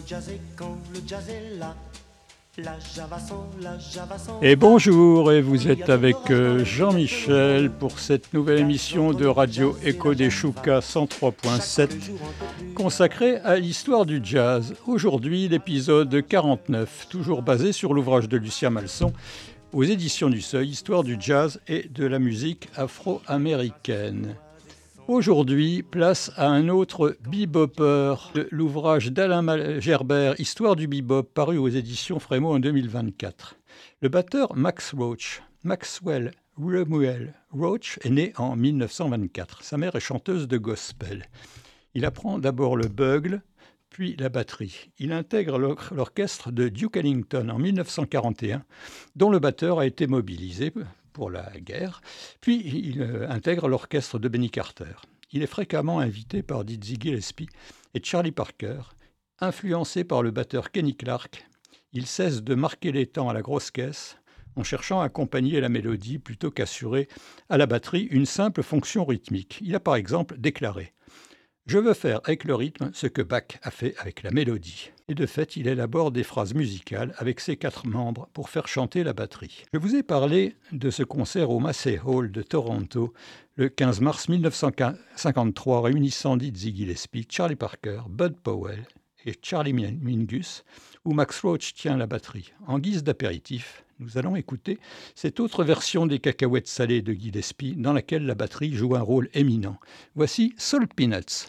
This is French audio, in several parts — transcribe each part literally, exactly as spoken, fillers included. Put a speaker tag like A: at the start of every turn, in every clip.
A: jazz est quand le jazz est là. La Javason, la Javason.
B: Et bonjour, et vous êtes avec euh, Jean-Michel pour cette nouvelle émission de Radio Echo des Choucas cent trois point sept consacrée à l'histoire du jazz. Aujourd'hui, l'épisode quarante-neuf, toujours basé sur l'ouvrage de Lucien Malson aux éditions du Seuil, Histoire du jazz et de la musique afro-américaine. Aujourd'hui, place à un autre bebopper, l'ouvrage d'Alain Gerbert, Histoire du bebop, paru aux éditions Frémaux en deux mille vingt-quatre. Le batteur Max Roach, Maxwell Lemuel Roach, est né en mille neuf cent vingt-quatre. Sa mère est chanteuse de gospel. Il apprend d'abord le bugle, puis la batterie. Il intègre l'or- l'orchestre de Duke Ellington en mille neuf cent quarante et un, dont le batteur a été mobilisé pour la guerre, puis il euh, intègre l'orchestre de Benny Carter. Il est fréquemment invité par Dizzy Gillespie et Charlie Parker. Influencé par le batteur Kenny Clarke, il cesse de marquer les temps à la grosse caisse en cherchant à accompagner la mélodie plutôt qu'assurer à la batterie une simple fonction rythmique. Il a par exemple déclaré « Je veux faire avec le rythme ce que Bach a fait avec la mélodie ». Et de fait, il élabore des phrases musicales avec ses quatre membres pour faire chanter la batterie. Je vous ai parlé de ce concert au Massey Hall de Toronto le quinze mars mille neuf cent cinquante-trois, réunissant Dizzy Gillespie, Charlie Parker, Bud Powell et Charlie Mingus, où Max Roach tient la batterie. En guise d'apéritif, nous allons écouter cette autre version des cacahuètes salées de Gillespie, dans laquelle la batterie joue un rôle éminent. Voici Salt Peanuts.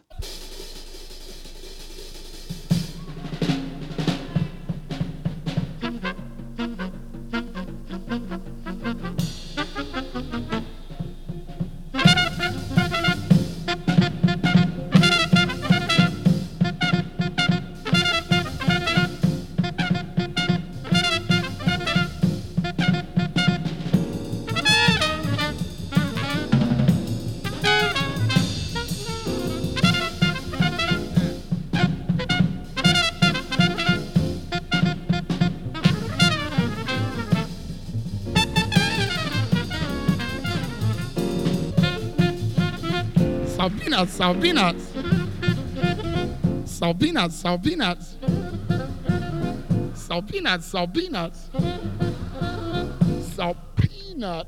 C: Salt peanuts, salt peanuts. Salt peanuts, salt peanuts. Salt peanuts, salt peanuts. Salt peanuts.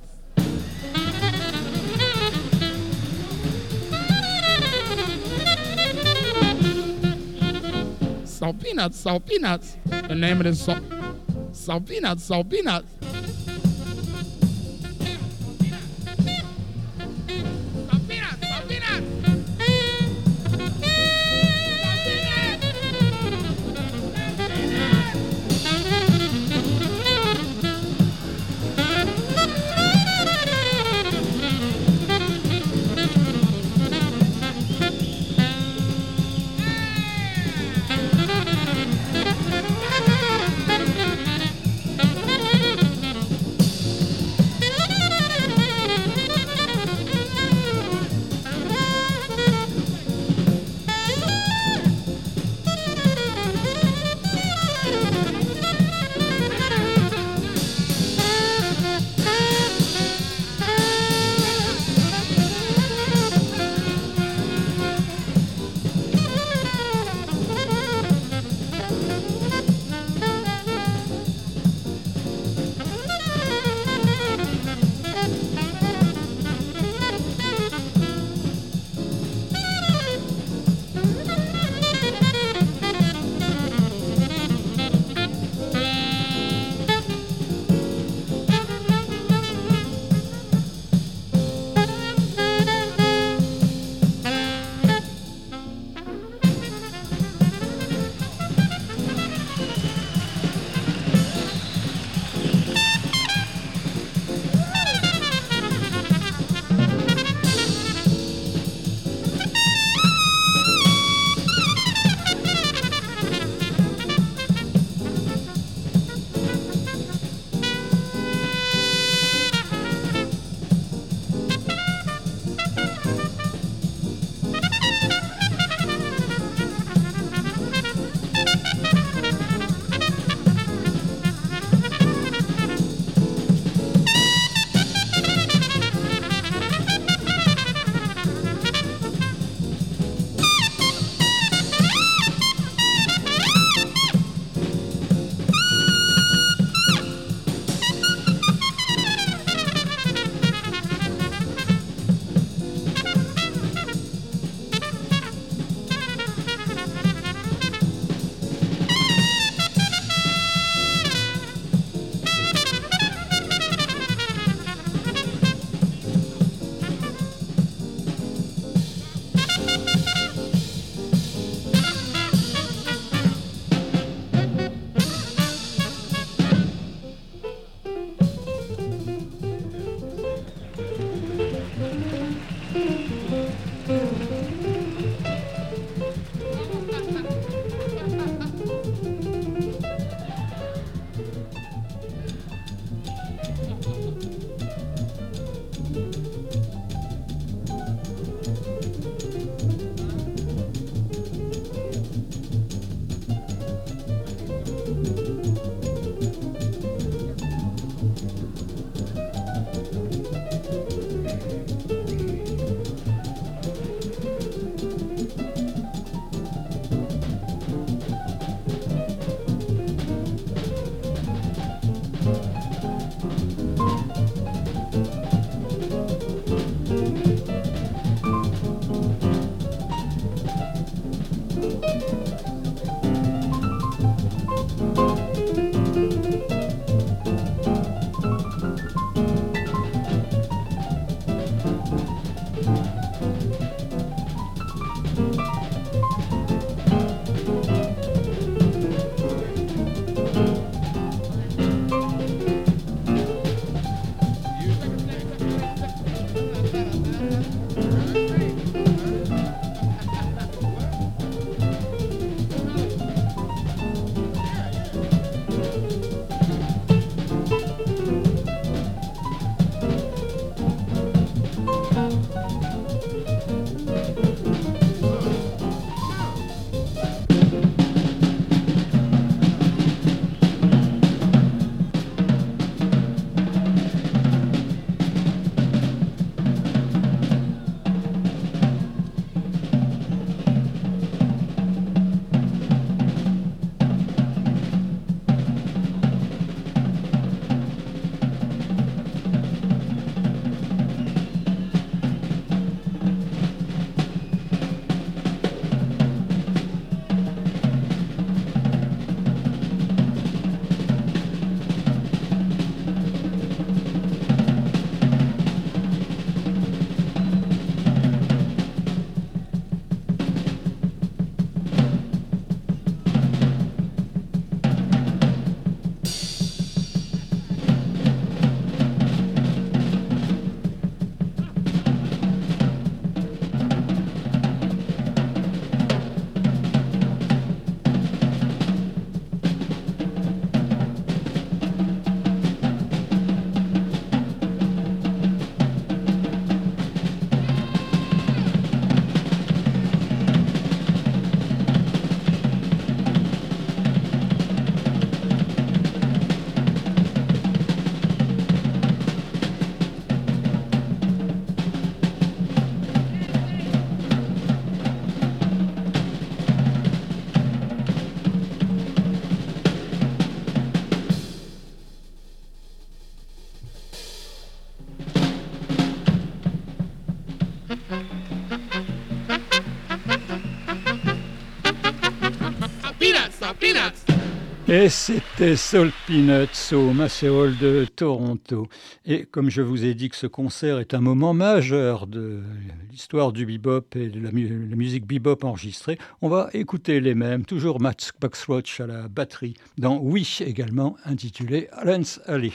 C: Salt peanuts, salt peanuts. The name of this song. Salt peanuts, salt peanuts. Peanuts, peanuts.
B: Et c'était Salt Peanuts au Massey Hall de Toronto. Et comme je vous ai dit que ce concert est un moment majeur de l'histoire du bebop et de la, mu- la musique bebop enregistrée, on va écouter les mêmes, toujours Max Boxroach à la batterie, dans Oui également, intitulé Allen's Alley.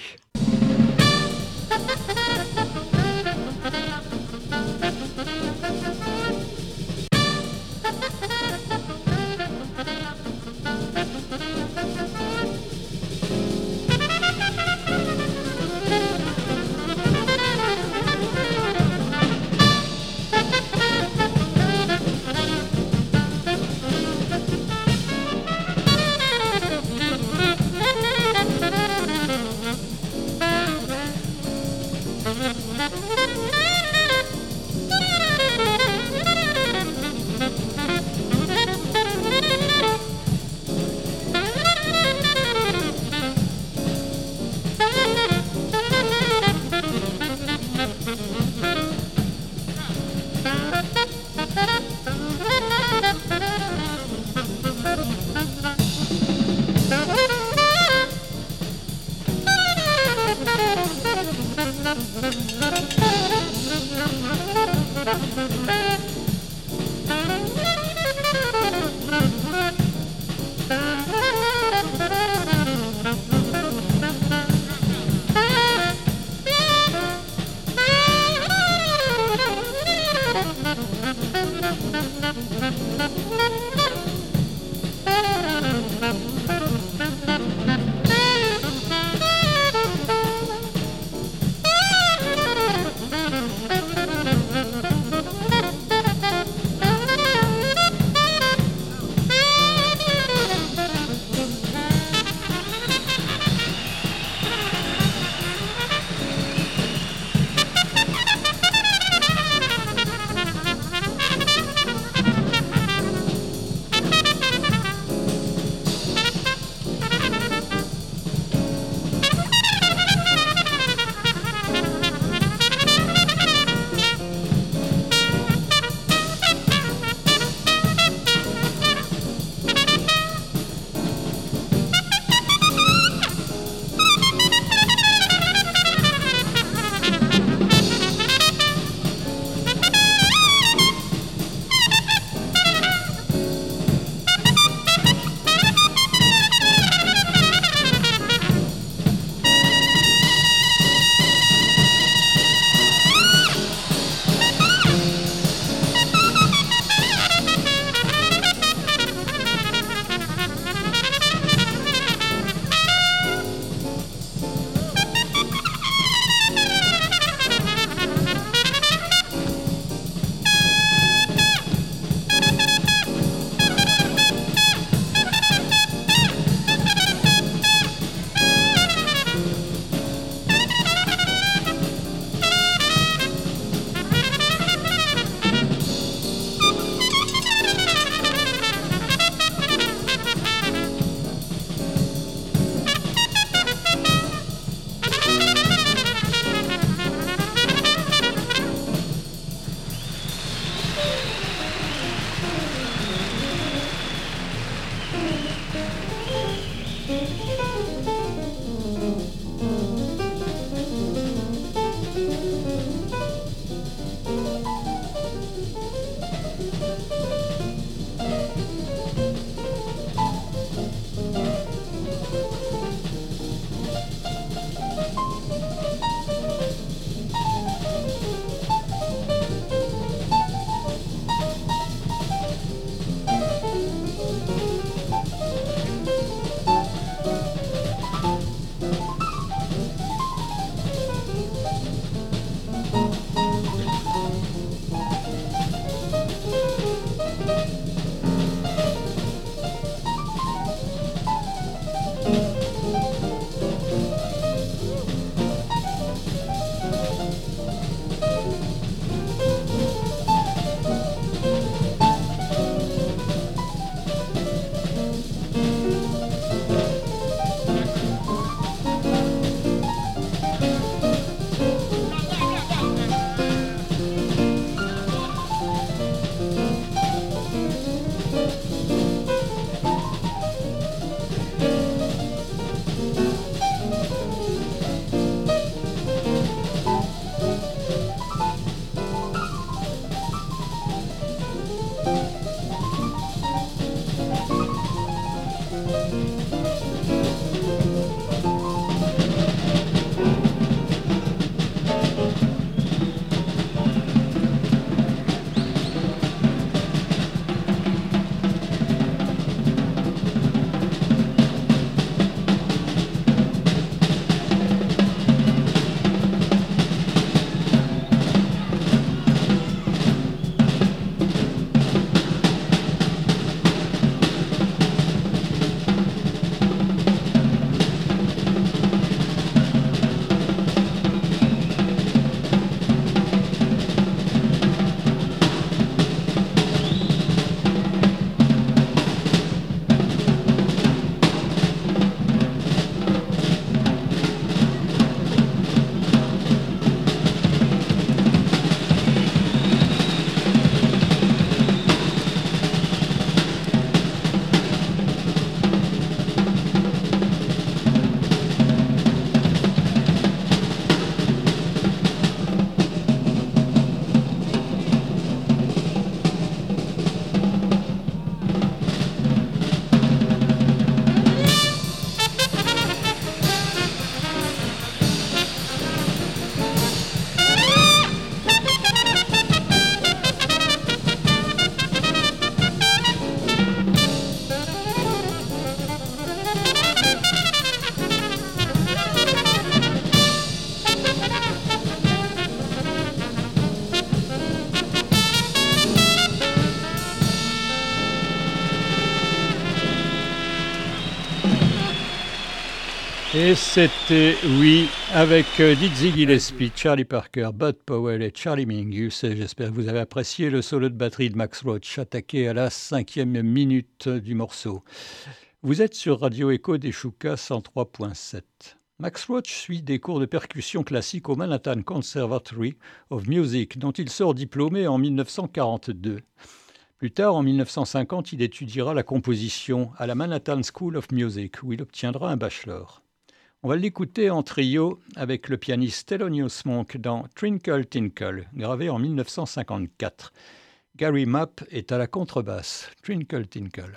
B: Et c'était, oui, avec Dizzy Gillespie, Charlie Parker, Bud Powell et Charlie Mingus. J'espère que vous avez apprécié le solo de batterie de Max Roach, attaqué à la cinquième minute du morceau. Vous êtes sur Radio Echo des Choucas cent trois point sept. Max Roach suit des cours de percussion classique au Manhattan Conservatory of Music, dont il sort diplômé en dix-neuf cent quarante-deux. Plus tard, en dix-neuf cent cinquante, il étudiera la composition à la Manhattan School of Music, où il obtiendra un bachelor. On va l'écouter en trio avec le pianiste Thelonious Monk dans Twinkle Tinkle, gravé en dix-neuf cent cinquante-quatre. Gary Mapp est à la contrebasse. Twinkle Tinkle.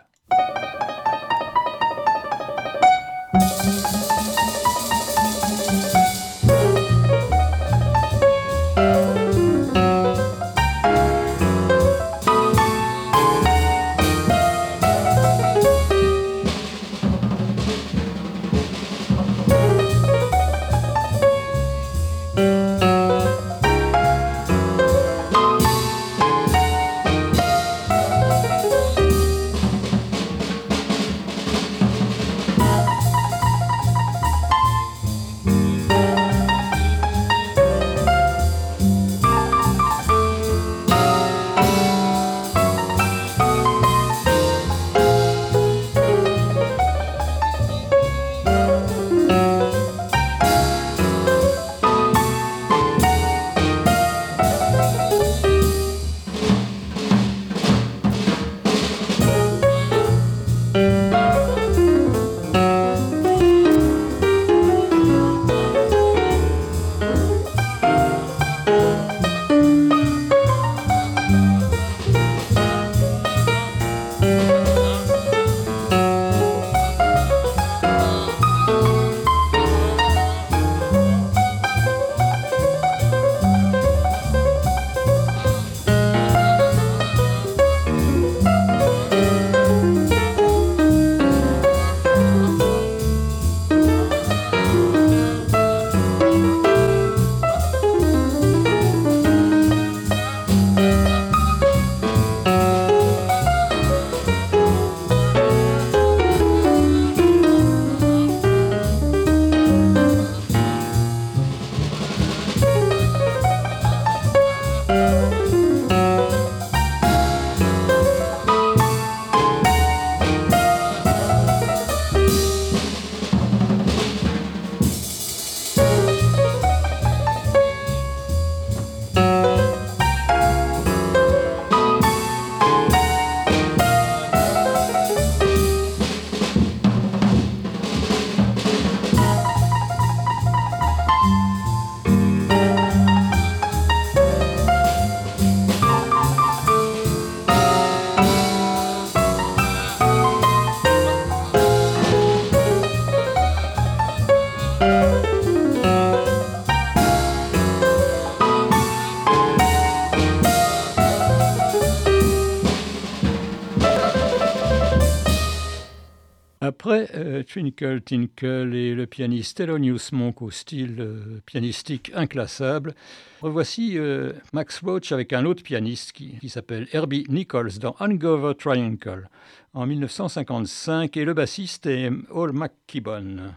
B: Après euh, Twinkle Tinkle et le pianiste Thelonious Monk au style euh, pianistique inclassable, revoici euh, Max Roach avec un autre pianiste qui, qui s'appelle Herbie Nichols dans Hangover Triangle en dix-neuf cent cinquante-cinq et le bassiste est Al McKibbon.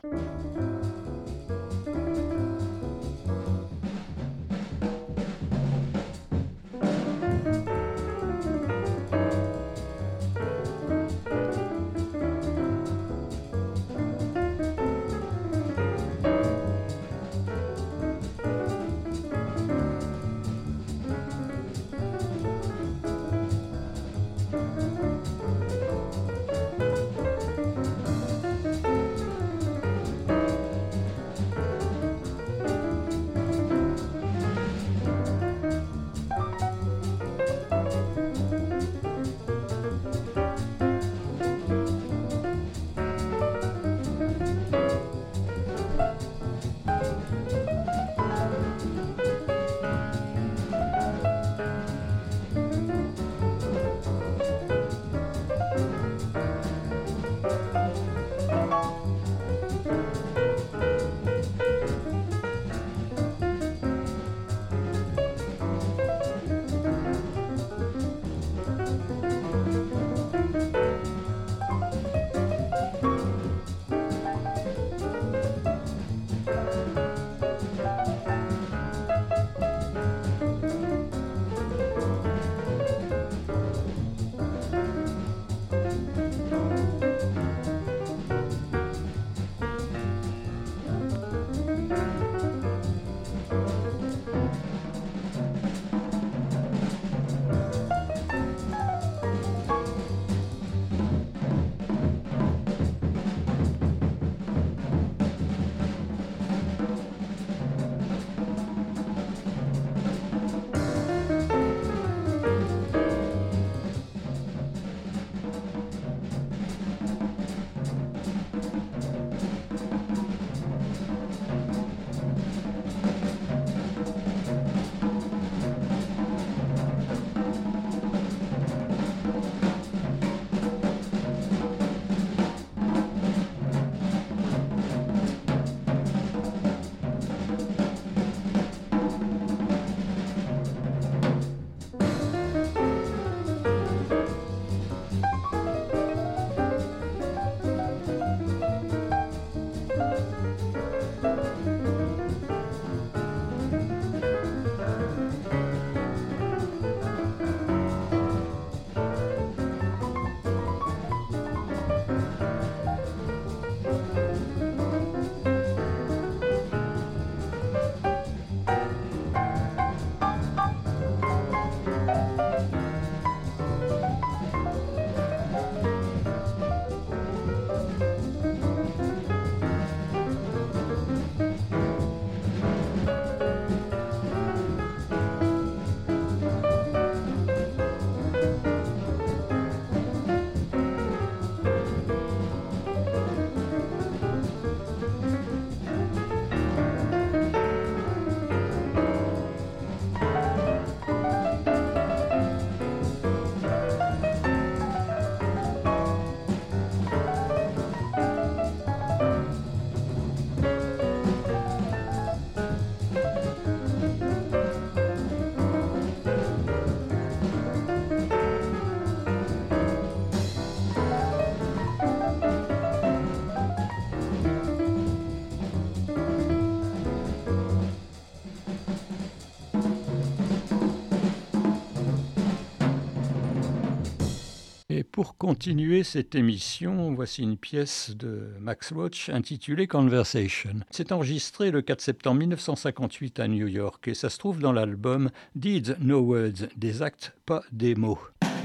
B: Pour continuer cette émission, voici une pièce de Max Roach intitulée Conversation. C'est enregistré le quatre septembre mille neuf cent cinquante-huit à New York et ça se trouve dans l'album Deeds, No Words, des actes, pas des mots.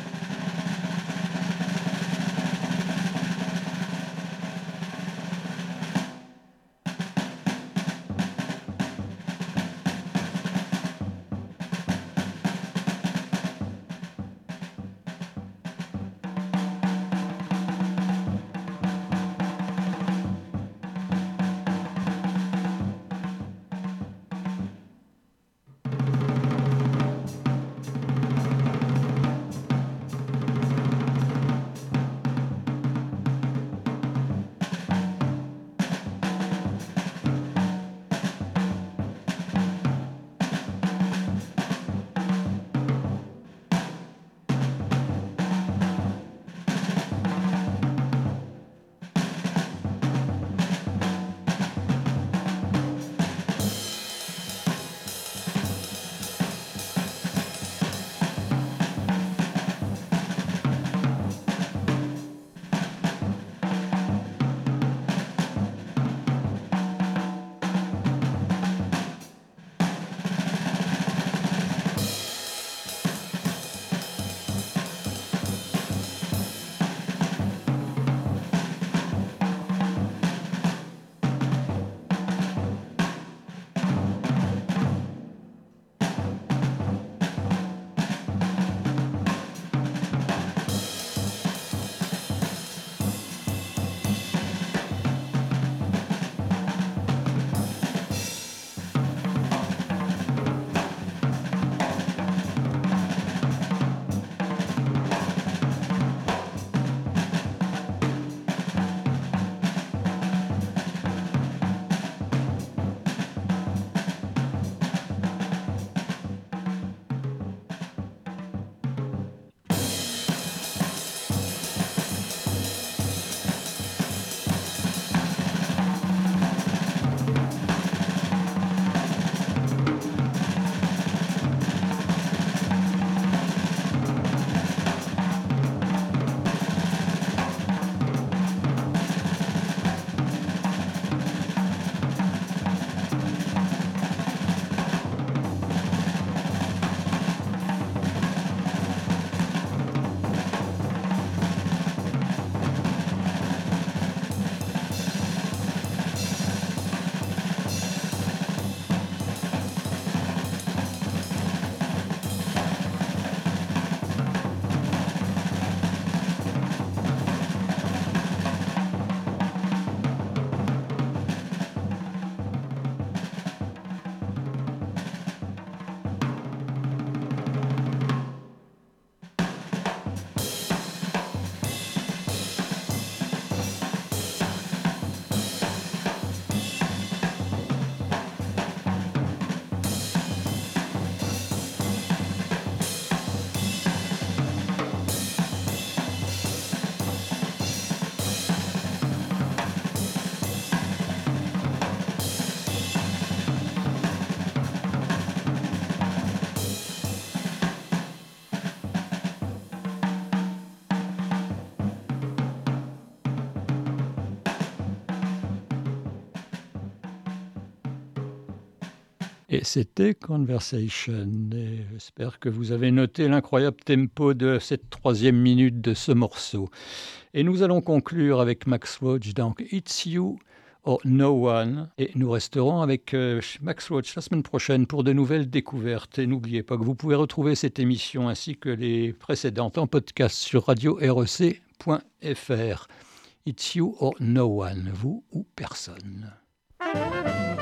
B: Et c'était Conversation. Et j'espère que vous avez noté l'incroyable tempo de cette troisième minute de ce morceau. Et nous allons conclure avec Max Roach, donc It's You or No One. Et nous resterons avec euh, Max Roach la semaine prochaine pour de nouvelles découvertes. Et n'oubliez pas que vous pouvez retrouver cette émission ainsi que les précédentes en podcast sur radio r e c point f r. It's You or No One, vous ou personne.